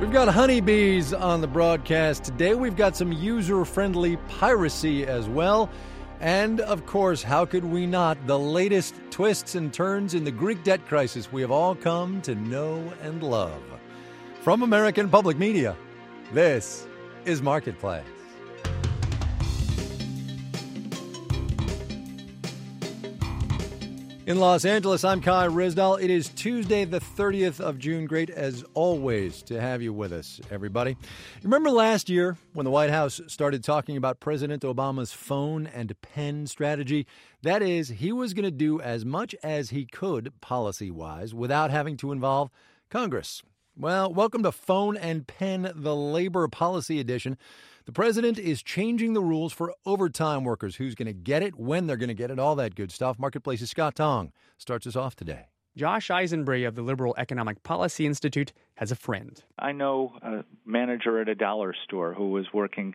We've got honeybees on the broadcast today. We've got some user-friendly piracy as well. And, of course, how could we not? The latest twists and turns in the Greek debt crisis we have all come to know and love. From American Public Media, this is Marketplace. In Los Angeles, I'm Kai Ryssdal. It is Tuesday, the 30th of June. Great, as always, to have you with us, everybody. Remember last year when the White House started talking about President Obama's phone and pen strategy? That is, he was going to do as much as he could, policy-wise, without having to involve Congress. Well, welcome to Phone and Pen, the Labor Policy Edition. The president is changing the rules for overtime workers. Who's going to get it, when they're going to get it, all that good stuff. Marketplace's Scott Tong starts us off today. Josh Eisenbray of the Liberal Economic Policy Institute has a friend. I know a manager at a dollar store who was working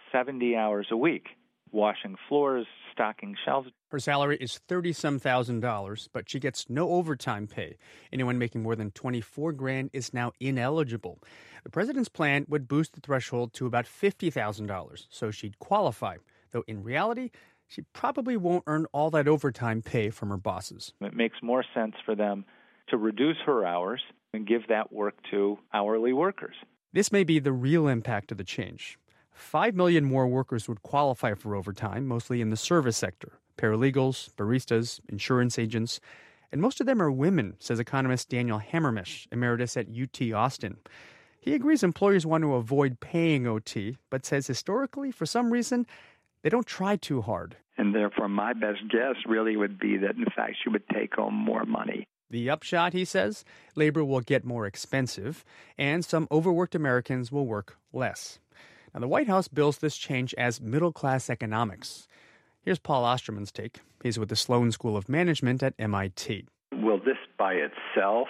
70 hours a week, washing floors, stocking shelves. Her salary is $30,000, but she gets no overtime pay. Anyone making more than $24,000 is now ineligible. The president's plan would boost the threshold to about $50,000, so she'd qualify. Though in reality, she probably won't earn all that overtime pay from her bosses. It makes more sense for them to reduce her hours and give that work to hourly workers. This may be the real impact of the change. 5 million more workers would qualify for overtime, mostly in the service sector. Paralegals, baristas, insurance agents. And most of them are women, says economist Daniel Hammermish, emeritus at UT Austin. He agrees employers want to avoid paying OT, but says historically, for some reason, they don't try too hard. And therefore, my best guess really would be that, in fact, she would take home more money. The upshot, he says, labor will get more expensive, and some overworked Americans will work less. Now, the White House bills this change as middle-class economics. Here's Paul Osterman's take. He's with the Sloan School of Management at MIT. Will this by itself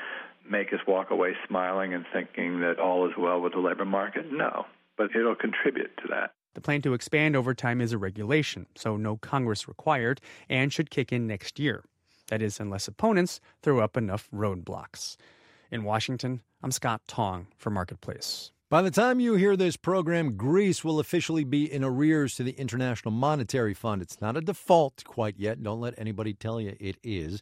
make us walk away smiling and thinking that all is well with the labor market? No, but it'll contribute to that. The plan to expand overtime is a regulation, so no Congress required, and should kick in next year. That is, unless opponents throw up enough roadblocks. In Washington, I'm Scott Tong for Marketplace. By the time you hear this program, Greece will officially be in arrears to the International Monetary Fund. It's not a default quite yet. Don't let anybody tell you it is.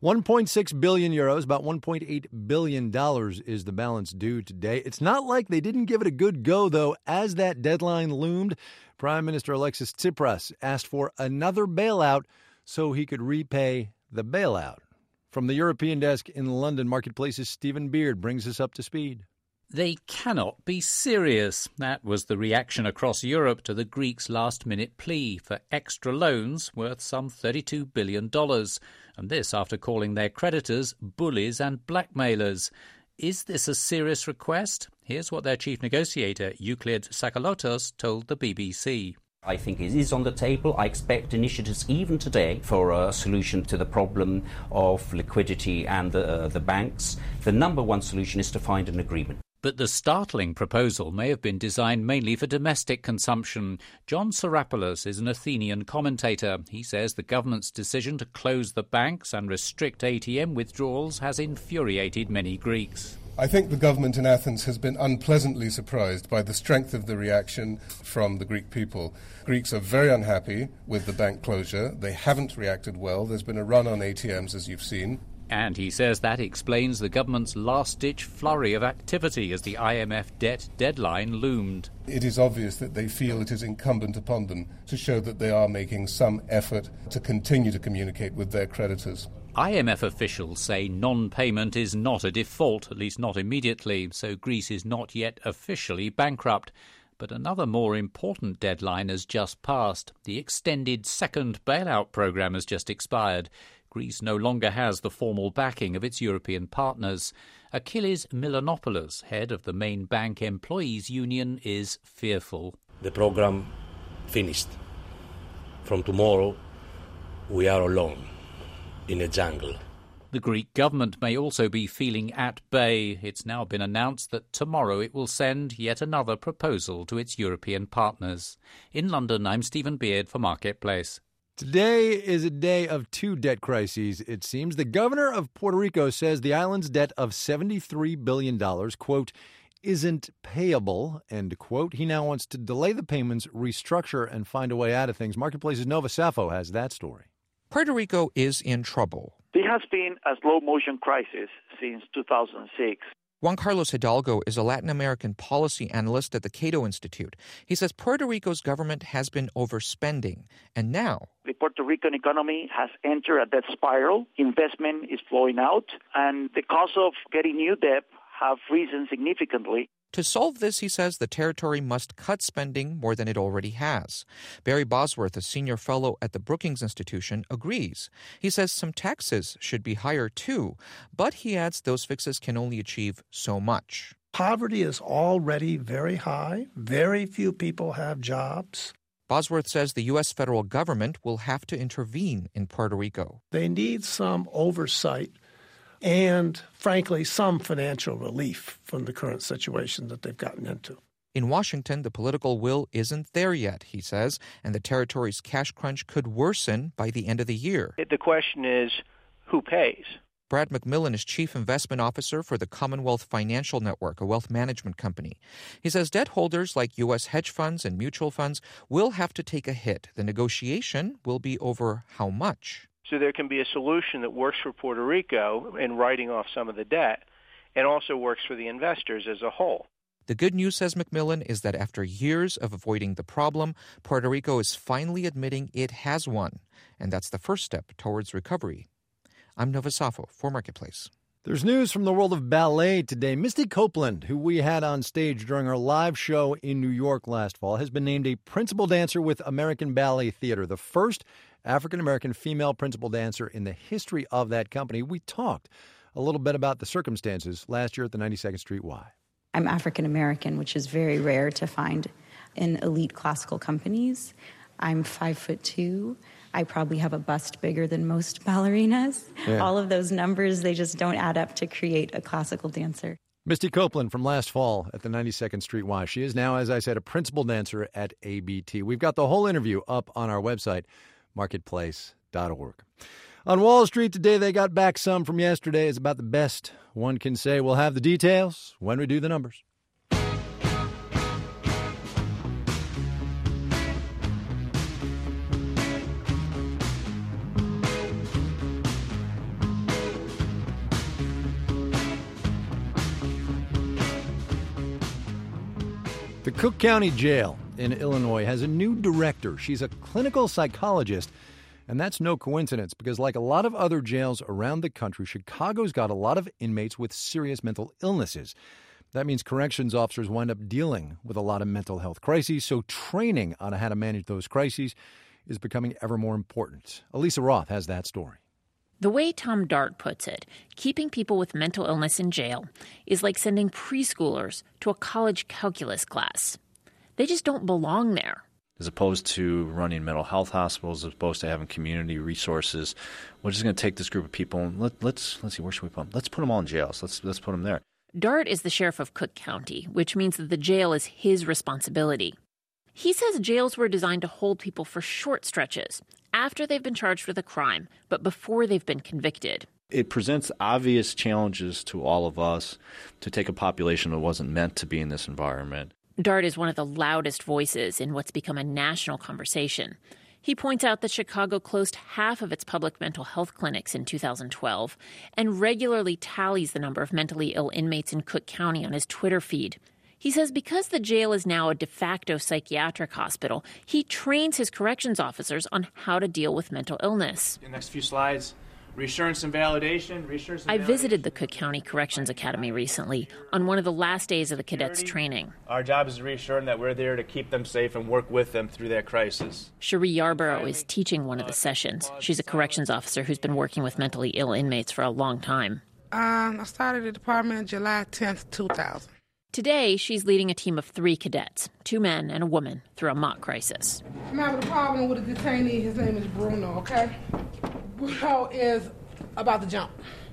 1.6 billion euros, about $1.8 billion is the balance due today. It's not like they didn't give it a good go, though. As that deadline loomed, Prime Minister Alexis Tsipras asked for another bailout so he could repay the bailout. From the European desk in London, Marketplace's Stephen Beard brings us up to speed. They cannot be serious. That was the reaction across Europe to the Greeks' last-minute plea for extra loans worth some $32 billion. And this after calling their creditors bullies and blackmailers. Is this a serious request? Here's what their chief negotiator, Euclid Sakalotos, told the BBC. I think it is on the table. I expect initiatives even today for a solution to the problem of liquidity and the banks. The number one solution is to find an agreement. But the startling proposal may have been designed mainly for domestic consumption. John Sarapoulos is an Athenian commentator. He says the government's decision to close the banks and restrict ATM withdrawals has infuriated many Greeks. I think the government in Athens has been unpleasantly surprised by the strength of the reaction from the Greek people. Greeks are very unhappy with the bank closure. They haven't reacted well. There's been a run on ATMs, as you've seen. And he says that explains the government's last-ditch flurry of activity as the IMF debt deadline loomed. It is obvious that they feel it is incumbent upon them to show that they are making some effort to continue to communicate with their creditors. IMF officials say non-payment is not a default, at least not immediately, so Greece is not yet officially bankrupt. But another more important deadline has just passed. The extended second bailout programme has just expired. Greece no longer has the formal backing of its European partners. Achilles Milanopoulos, head of the main bank employees union, is fearful. The program finished. From tomorrow, we are alone in a jungle. The Greek government may also be feeling at bay. It's now been announced that tomorrow it will send yet another proposal to its European partners. In London, I'm Stephen Beard for Marketplace. Today is a day of two debt crises, it seems. The governor of Puerto Rico says the island's debt of $73 billion, quote, isn't payable, end quote. He now wants to delay the payments, restructure, and find a way out of things. Marketplace's Nova Safo has that story. Puerto Rico is in trouble. There has been a slow-motion crisis since 2006. Juan Carlos Hidalgo is a Latin American policy analyst at the Cato Institute. He says Puerto Rico's government has been overspending, and now the Puerto Rican economy has entered a debt spiral. Investment is flowing out, and the cost of getting new debt have risen significantly. To solve this, he says, the territory must cut spending more than it already has. Barry Bosworth, a senior fellow at the Brookings Institution, agrees. He says some taxes should be higher too, but he adds those fixes can only achieve so much. Poverty is already very high. Very few people have jobs. Bosworth says the U.S. federal government will have to intervene in Puerto Rico. They need some oversight and, frankly, some financial relief from the current situation that they've gotten into. In Washington, the political will isn't there yet, he says, and the territory's cash crunch could worsen by the end of the year. The question is, who pays? Brad McMillan is chief investment officer for the Commonwealth Financial Network, a wealth management company. He says debt holders like U.S. hedge funds and mutual funds will have to take a hit. The negotiation will be over how much. So there can be a solution that works for Puerto Rico in writing off some of the debt and also works for the investors as a whole. The good news, says McMillan, is that after years of avoiding the problem, Puerto Rico is finally admitting it has one, and that's the first step towards recovery. I'm Nova Safo for Marketplace. There's news from the world of ballet today. Misty Copeland, who we had on stage during our live show in New York last fall, has been named a principal dancer with American Ballet Theater, the first African-American female principal dancer in the history of that company. We talked a little bit about the circumstances last year at the 92nd Street Y. I'm African-American, which is very rare to find in elite classical companies. I'm 5'2". I probably have a bust bigger than most ballerinas. Yeah. All of those numbers, they just don't add up to create a classical dancer. Misty Copeland from last fall at the 92nd Street Y. She is now, as I said, a principal dancer at ABT. We've got the whole interview up on our website, marketplace.org. On Wall Street today, they got back some from yesterday. It's about the best one can say. We'll have the details when we do the numbers. The Cook County Jail in Illinois has a new director. She's a clinical psychologist, and that's no coincidence because like a lot of other jails around the country, Chicago's got a lot of inmates with serious mental illnesses. That means corrections officers wind up dealing with a lot of mental health crises, so training on how to manage those crises is becoming ever more important. Elisa Roth has that story. The way Tom Dart puts it, keeping people with mental illness in jail is like sending preschoolers to a college calculus class. They just don't belong there. As opposed to running mental health hospitals, as opposed to having community resources, we're just going to take this group of people and let's see, where should we put them? Let's put them all in jails. Let's put them there. Dart is the sheriff of Cook County, which means that the jail is his responsibility. He says jails were designed to hold people for short stretches, after they've been charged with a crime, but before they've been convicted. It presents obvious challenges to all of us to take a population that wasn't meant to be in this environment. Dart is one of the loudest voices in what's become a national conversation. He points out that Chicago closed half of its public mental health clinics in 2012 and regularly tallies the number of mentally ill inmates in Cook County on his Twitter feed. He says because the jail is now a de facto psychiatric hospital, he trains his corrections officers on how to deal with mental illness. The next few slides, reassurance and validation. I visited the Cook County Corrections Academy recently on one of the last days of the cadets' training. Our job is to reassure them that we're there to keep them safe and work with them through that crisis. Cherie Yarborough is teaching one of the sessions. She's a corrections officer who's been working with mentally ill inmates for a long time. I started the department July 10th, 2000. Today, she's leading a team of 3 cadets, 2 men and a woman, through a mock crisis. I'm having a problem with a detainee. His name is Bruno, okay? Bruno is about to jump.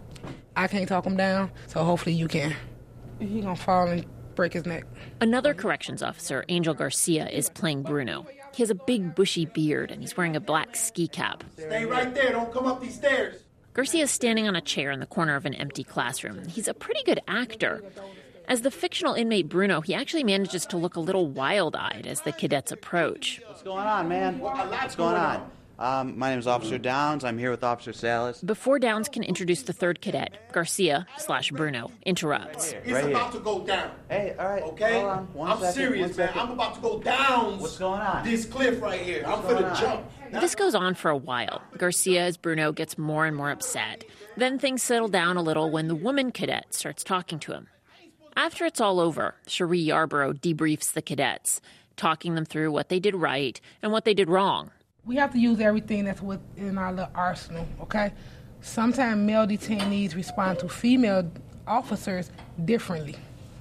I can't talk him down, so hopefully you can. He's going to fall and break his neck. Another corrections officer, Angel Garcia, is playing Bruno. He has a big bushy beard and he's wearing a black ski cap. Stay right there. Don't come up these stairs. Garcia's standing on a chair in the corner of an empty classroom. He's a pretty good actor. As the fictional inmate Bruno, he actually manages to look a little wild-eyed as the cadets approach. What's going on, man? What's going on? My name is Officer Downs. I'm here with Officer Salas. Before Downs can introduce the third cadet, Garcia/Bruno interrupts. It's about to go down. Hey, all right. Okay? Hold on. I'm serious, man. I'm about to go down. What's going on? This cliff right here. I'm finna jump. This goes on for a while. Garcia, as Bruno, gets more and more upset. Then things settle down a little when the woman cadet starts talking to him. After it's all over, Cherie Yarborough debriefs the cadets, talking them through what they did right and what they did wrong. We have to use everything that's within our little arsenal, okay? Sometimes male detainees respond to female officers differently.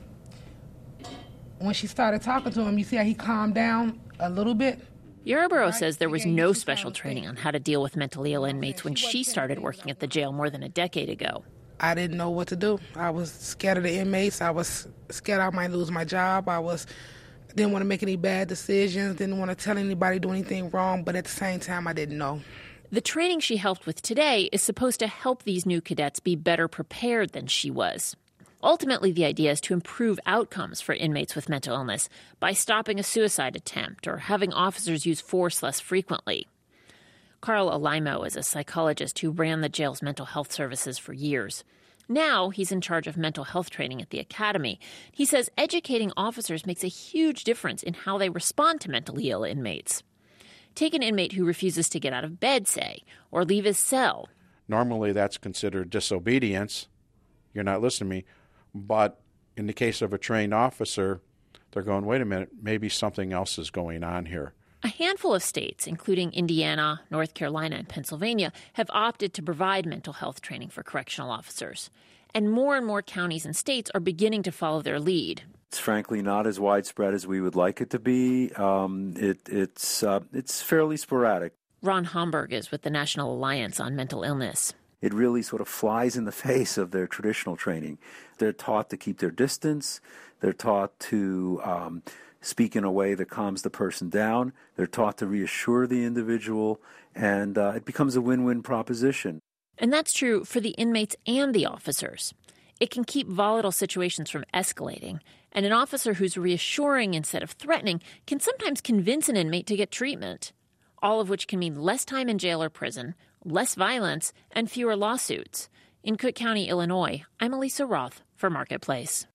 When she started talking to him, you see how he calmed down a little bit? Yarborough says there was no special training on how to deal with mentally ill inmates when she started working at the jail more than a decade ago. I didn't know what to do. I was scared of the inmates. I was scared I might lose my job. Didn't want to make any bad decisions, didn't want to tell anybody do anything wrong, but at the same time, I didn't know. The training she helped with today is supposed to help these new cadets be better prepared than she was. Ultimately, the idea is to improve outcomes for inmates with mental illness by stopping a suicide attempt or having officers use force less frequently. Carl Alaimo is a psychologist who ran the jail's mental health services for years. Now he's in charge of mental health training at the academy. He says educating officers makes a huge difference in how they respond to mentally ill inmates. Take an inmate who refuses to get out of bed, say, or leave his cell. Normally that's considered disobedience. You're not listening to me. But in the case of a trained officer, they're going, wait a minute, maybe something else is going on here. A handful of states, including Indiana, North Carolina, and Pennsylvania, have opted to provide mental health training for correctional officers. And more counties and states are beginning to follow their lead. It's frankly not as widespread as we would like it to be. It's fairly sporadic. Ron Homburg is with the National Alliance on Mental Illness. It really sort of flies in the face of their traditional training. They're taught to keep their distance. They're taught to speak in a way that calms the person down. They're taught to reassure the individual, and it becomes a win-win proposition. And that's true for the inmates and the officers. It can keep volatile situations from escalating, and an officer who's reassuring instead of threatening can sometimes convince an inmate to get treatment, all of which can mean less time in jail or prison, less violence, and fewer lawsuits. In Cook County, Illinois, I'm Elisa Roth for Marketplace.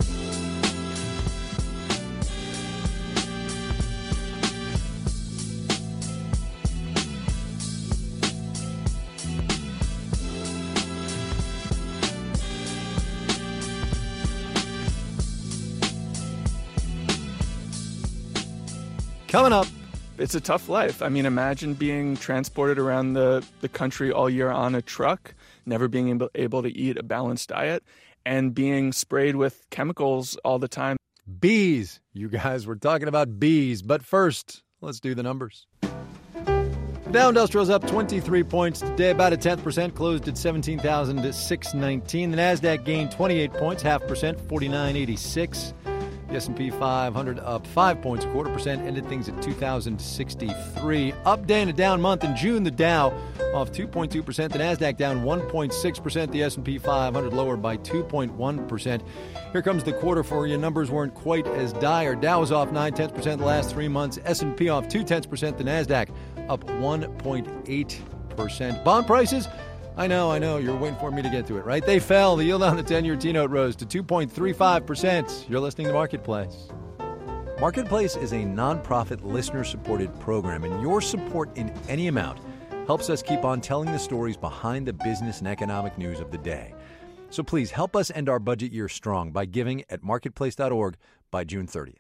Coming up. It's a tough life. I mean, imagine being transported around the country all year on a truck, never being able to eat a balanced diet, and being sprayed with chemicals all the time. Bees. You guys were talking about bees. But first, let's do the numbers. Dow Industrial's up 23 points today, about 0.1%, closed at 17,619. The NASDAQ gained 28 points, 0.5%, 4986. The S&P 500 up 5 points, 0.25%, ended things at 2,063. Up day and a down month in June. The Dow off 2.2%, the NASDAQ down 1.6%, the S&P 500 lower by 2.1%. Here comes the quarter for you. Numbers weren't quite as dire. Dow was off 0.9% the last 3 months. S&P off 0.2%, the NASDAQ up 1.8%. Bond prices? I know, you're waiting for me to get to it, right? They fell. The yield on the 10-year T-note rose to 2.35%. You're listening to Marketplace. Marketplace is a nonprofit, listener-supported program, and your support in any amount helps us keep on telling the stories behind the business and economic news of the day. So please help us end our budget year strong by giving at marketplace.org by June 30th.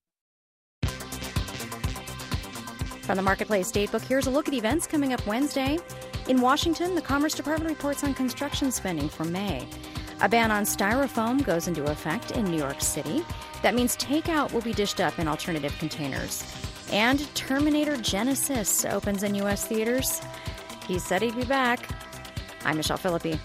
From the Marketplace Datebook, here's a look at events coming up Wednesday. In Washington, the Commerce Department reports on construction spending for May. A ban on styrofoam goes into effect in New York City. That means takeout will be dished up in alternative containers. And Terminator Genesis opens in U.S. theaters. He said he'd be back. I'm Michelle Philippi.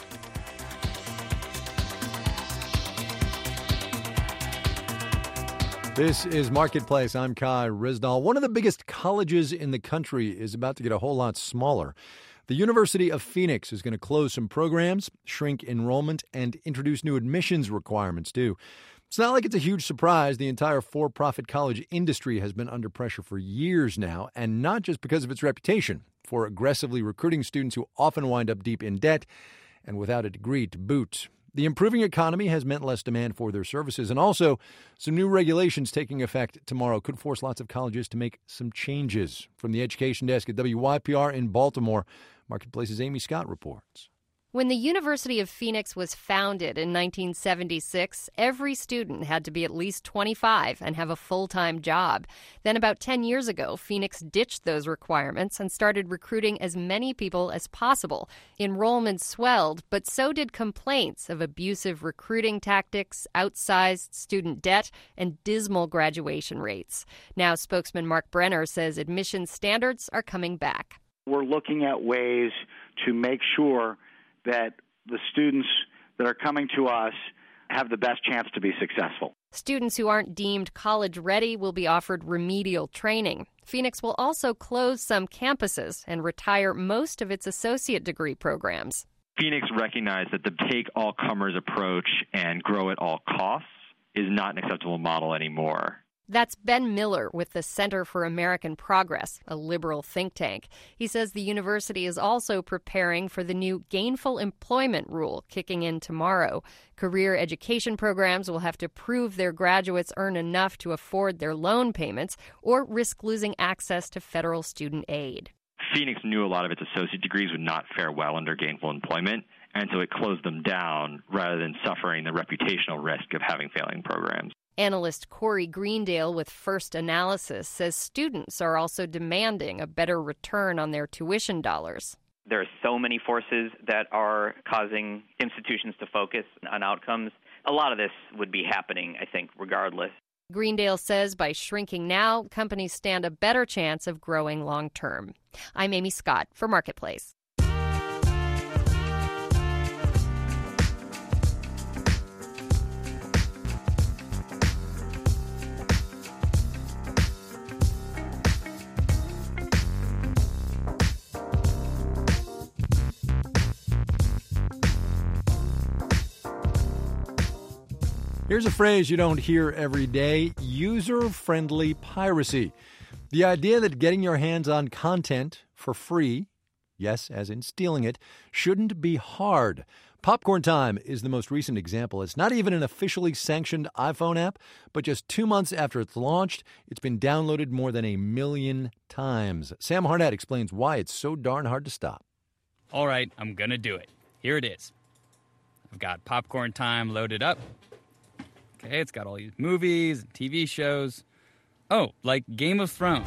This is Marketplace. I'm Kai Rizdal. One of the biggest colleges in the country is about to get a whole lot smaller. The University of Phoenix is going to close some programs, shrink enrollment, and introduce new admissions requirements, too. It's not like it's a huge surprise. The entire for-profit college industry has been under pressure for years now, and not just because of its reputation for aggressively recruiting students who often wind up deep in debt and without a degree to boot. The improving economy has meant less demand for their services, and also some new regulations taking effect tomorrow could force lots of colleges to make some changes. From the Education Desk at WYPR in Baltimore, Marketplace's Amy Scott reports. When the University of Phoenix was founded in 1976, every student had to be at least 25 and have a full-time job. Then about 10 years ago, Phoenix ditched those requirements and started recruiting as many people as possible. Enrollment swelled, but so did complaints of abusive recruiting tactics, outsized student debt, and dismal graduation rates. Now, spokesman Mark Brenner says admissions standards are coming back. We're looking at ways to make sure that the students that are coming to us have the best chance to be successful. Students who aren't deemed college-ready will be offered remedial training. Phoenix will also close some campuses and retire most of its associate degree programs. Phoenix recognized that the take-all-comers approach and grow at all costs is not an acceptable model anymore. That's Ben Miller with the Center for American Progress, a liberal think tank. He says the university is also preparing for the new gainful employment rule kicking in tomorrow. Career education programs will have to prove their graduates earn enough to afford their loan payments or risk losing access to federal student aid. Phoenix knew a lot of its associate degrees would not fare well under gainful employment, and so it closed them down rather than suffering the reputational risk of having failing programs. Analyst Corey Greendale with First Analysis says students are also demanding a better return on their tuition dollars. There are so many forces that are causing institutions to focus on outcomes. A lot of this would be happening, I think, regardless. Greendale says by shrinking now, companies stand a better chance of growing long term. I'm Amy Scott for Marketplace. Here's a phrase you don't hear every day: user-friendly piracy. The idea that getting your hands on content for free, yes, as in stealing it, shouldn't be hard. Popcorn Time is the most recent example. It's not even an officially sanctioned iPhone app, but just 2 months after it's launched, it's been downloaded more than 1 million times. Sam Harnett explains why it's so darn hard to stop. All right, I'm going to do it. Here it is. I've got Popcorn Time loaded up. Okay, it's got all these movies and TV shows. Oh, like Game of Thrones.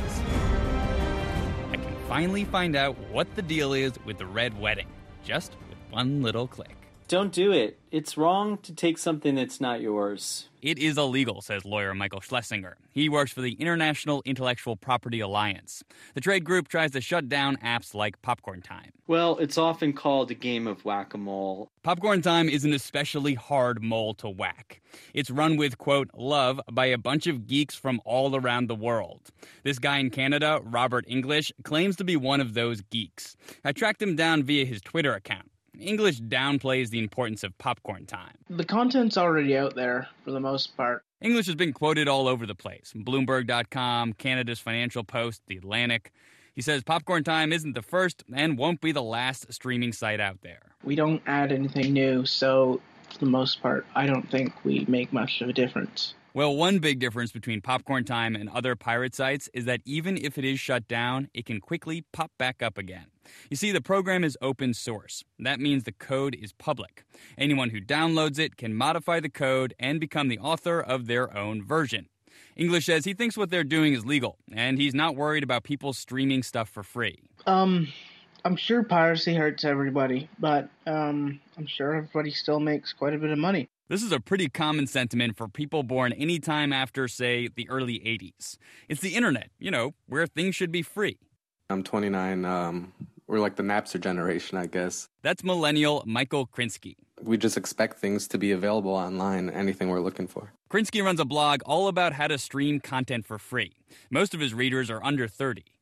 I can finally find out what the deal is with the Red Wedding, just with one little click. Don't do it. It's wrong to take something that's not yours. It is illegal, says lawyer Michael Schlesinger. He works for the International Intellectual Property Alliance. The trade group tries to shut down apps like Popcorn Time. Well, it's often called a game of whack-a-mole. Popcorn Time is an especially hard mole to whack. It's run with, quote, love by a bunch of geeks from all around the world. This guy in Canada, Robert English, claims to be one of those geeks. I tracked him down via his Twitter account. English downplays the importance of Popcorn Time. The content's already out there, for the most part. English has been quoted all over the place. Bloomberg.com, Canada's Financial Post, The Atlantic. He says Popcorn Time isn't the first and won't be the last streaming site out there. We don't add anything new, so for the most part, I don't think we make much of a difference. Well, one big difference between Popcorn Time and other pirate sites is that even if it is shut down, it can quickly pop back up again. You see, the program is open source. That means the code is public. Anyone who downloads it can modify the code and become the author of their own version. English says he thinks what they're doing is legal, and he's not worried about people streaming stuff for free. I'm sure piracy hurts everybody, but I'm sure everybody still makes quite a bit of money. This is a pretty common sentiment for people born any time after, say, the early 80s. It's the internet, where things should be free. I'm 29. We're like the Napster generation, I guess. That's millennial Michael Krinsky. We just expect things to be available online, anything we're looking for. Krinsky runs a blog all about how to stream content for free. Most of his readers are under 30.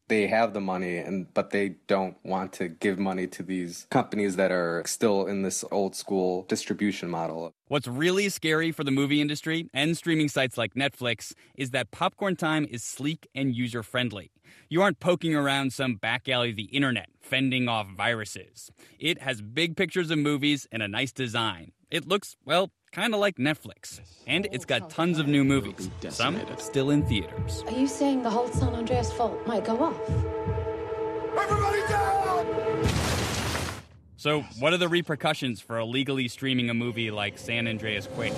They have the money, but they don't want to give money to these companies that are still in this old school distribution model. What's really scary for the movie industry and streaming sites like Netflix is that Popcorn Time is sleek and user-friendly. You aren't poking around some back alley of the internet, fending off viruses. It has big pictures of movies and a nice design. It looks, well, kind of like Netflix. And it's got tons of new movies, some still in theaters. Are you saying the whole San Andreas fault might go off? Everybody down! So what are the repercussions for illegally streaming a movie like San Andreas Quake?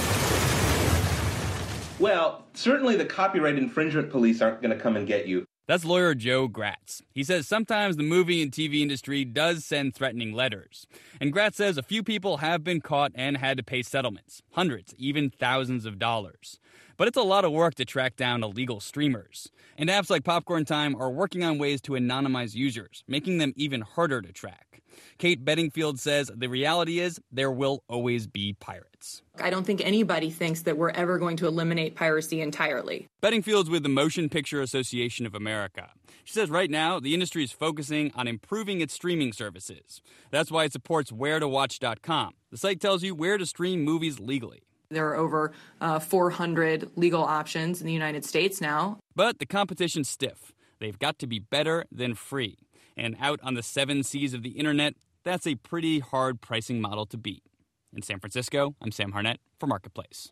Well, certainly the copyright infringement police aren't going to come and get you. That's lawyer Joe Gratz. He says sometimes the movie and TV industry does send threatening letters. And Gratz says a few people have been caught and had to pay settlements, hundreds, even thousands of dollars. But it's a lot of work to track down illegal streamers. And apps like Popcorn Time are working on ways to anonymize users, making them even harder to track. Kate Bedingfield says the reality is there will always be pirates. I don't think anybody thinks that we're ever going to eliminate piracy entirely. Bedingfield's with the Motion Picture Association of America. She says right now the industry is focusing on improving its streaming services. That's why it supports wheretowatch.com. The site tells you where to stream movies legally. There are over 400 legal options in the United States now. But the competition's stiff. They've got to be better than free. And out on the 7 seas of the internet, that's a pretty hard pricing model to beat. In San Francisco, I'm Sam Harnett for Marketplace.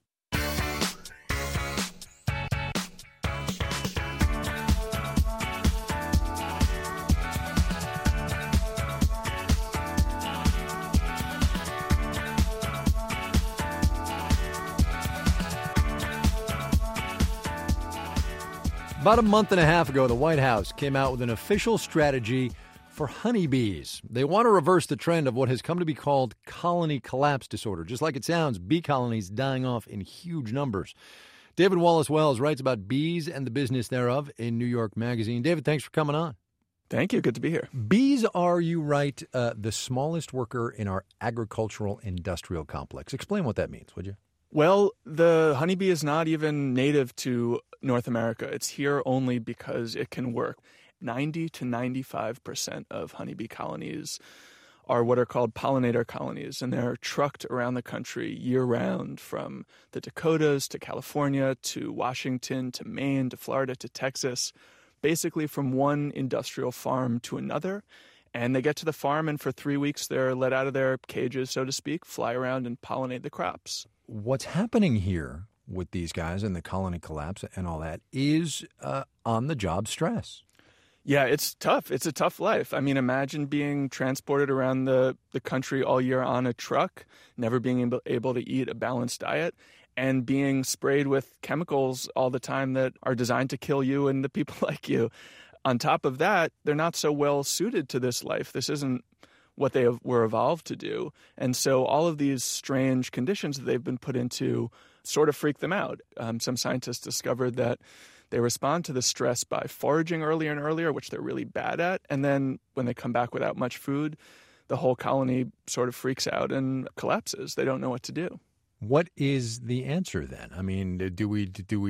About a month and a half ago, the White House came out with an official strategy for honeybees. They want to reverse the trend of what has come to be called colony collapse disorder. Just like it sounds, bee colonies dying off in huge numbers. David Wallace Wells writes about bees and the business thereof in New York Magazine. David, thanks for coming on. Thank you. Good to be here. Bees are, you write, the smallest worker in our agricultural industrial complex. Explain what that means, would you? Well, the honeybee is not even native to North America. It's here only because it can work. 90 to 95% of honeybee colonies are what are called pollinator colonies, and they're trucked around the country year-round from the Dakotas to California to Washington to Maine to Florida to Texas, basically from one industrial farm to another. And they get to the farm, and for 3 weeks they're let out of their cages, so to speak, fly around and pollinate the crops. What's happening here with these guys and the colony collapse and all that is on-the-job stress. Yeah, it's tough. It's a tough life. I mean, imagine being transported around the country all year on a truck, never being able to eat a balanced diet, and being sprayed with chemicals all the time that are designed to kill you and the people like you. On top of that, they're not so well suited to this life. This isn't what they were evolved to do. And so all of these strange conditions that they've been put into sort of freak them out. Some scientists discovered that they respond to the stress by foraging earlier and earlier, which they're really bad at. And then when they come back without much food, the whole colony sort of freaks out and collapses. They don't know what to do. What is the answer then? I mean, do we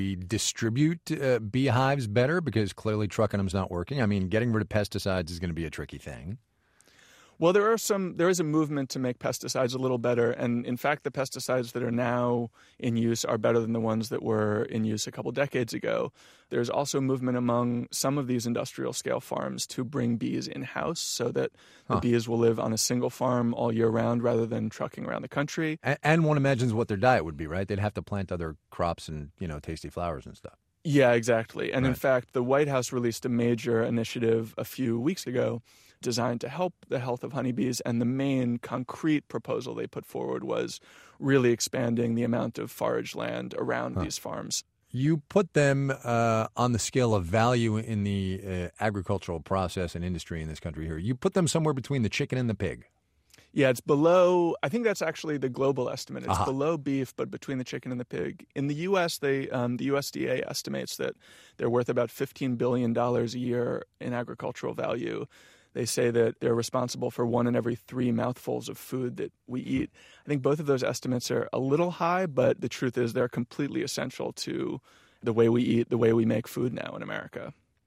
distribute beehives better? Because clearly trucking them's not working. I mean, getting rid of pesticides is going to be a tricky thing. Well, there is a movement to make pesticides a little better, and in fact, the pesticides that are now in use are better than the ones that were in use a couple decades ago. There's also a movement among some of these industrial-scale farms to bring bees in-house so that the bees will live on a single farm all year round rather than trucking around the country. And one imagines what their diet would be, right? They'd have to plant other crops and, tasty flowers and stuff. Yeah, exactly. And in fact, the White House released a major initiative a few weeks ago designed to help the health of honeybees, and the main concrete proposal they put forward was really expanding the amount of forage land around these farms. You put them on the scale of value in the agricultural process and industry in this country here. You put them somewhere between the chicken and the pig. Yeah, it's below, I think that's actually the global estimate. It's below beef, but between the chicken and the pig. In the U.S., the USDA estimates that they're worth about $15 billion a year in agricultural value. They say that they're responsible for 1 in every 3 mouthfuls of food that we eat. I think both of those estimates are a little high, but the truth is they're completely essential to the way we eat, the way we make food now in America.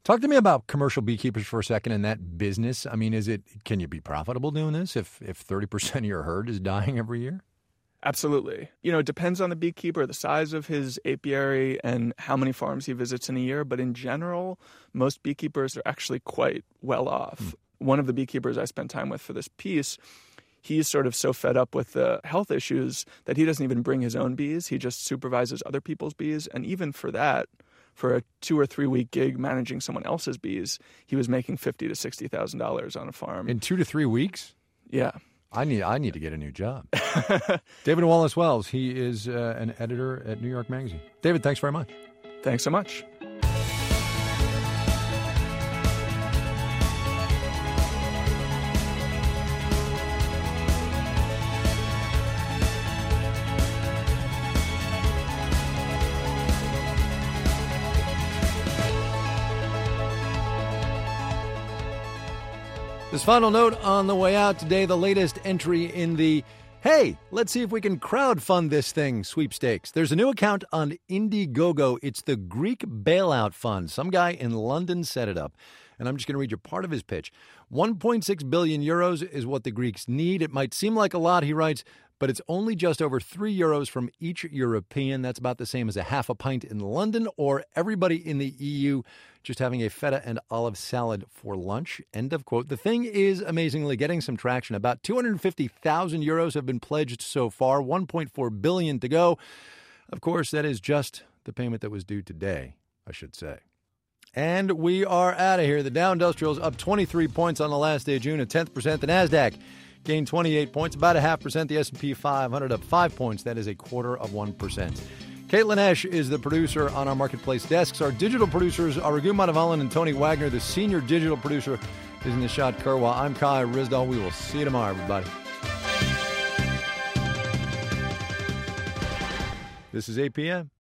Talk to me about commercial beekeepers for a second and that business. I mean, can you be profitable doing this if 30% of your herd is dying every year? Absolutely. It depends on the beekeeper, the size of his apiary, and how many farms he visits in a year. But in general, most beekeepers are actually quite well off. One of the beekeepers I spent time with for this piece, he's sort of so fed up with the health issues that he doesn't even bring his own bees. He just supervises other people's bees. And even for that, for a 2 or 3 week gig managing someone else's bees, he was making $50,000 to $60,000 on a farm. In 2 to 3 weeks? Yeah. I need to get a new job. David Wallace Wells, he is an editor at New York Magazine. David, thanks very much. Thanks so much. This final note on the way out today, the latest entry in the, hey, let's see if we can crowdfund this thing sweepstakes. There's a new account on Indiegogo. It's the Greek Bailout Fund. Some guy in London set it up. And I'm just going to read you part of his pitch. 1.6 billion euros is what the Greeks need. It might seem like a lot, he writes, but it's only just over 3 euros from each European. That's about the same as a half a pint in London or everybody in the EU just having a feta and olive salad for lunch. End of quote. The thing is amazingly getting some traction. About 250,000 euros have been pledged so far, 1.4 billion to go. Of course, that is just the payment that was due today, I should say. And we are out of here. The Dow Industrials up 23 points on the last day of June, a 10%. The NASDAQ gained 28 points, about 0.5%. The S&P 500 up 5 points. That is 0.25%. Caitlin Esch is the producer on our Marketplace desks. Our digital producers are Raghu Madhavan and Tony Wagner. The senior digital producer is Nishat Kurwa. I'm Kai Rizdal. We will see you tomorrow, everybody. This is 8 p.m.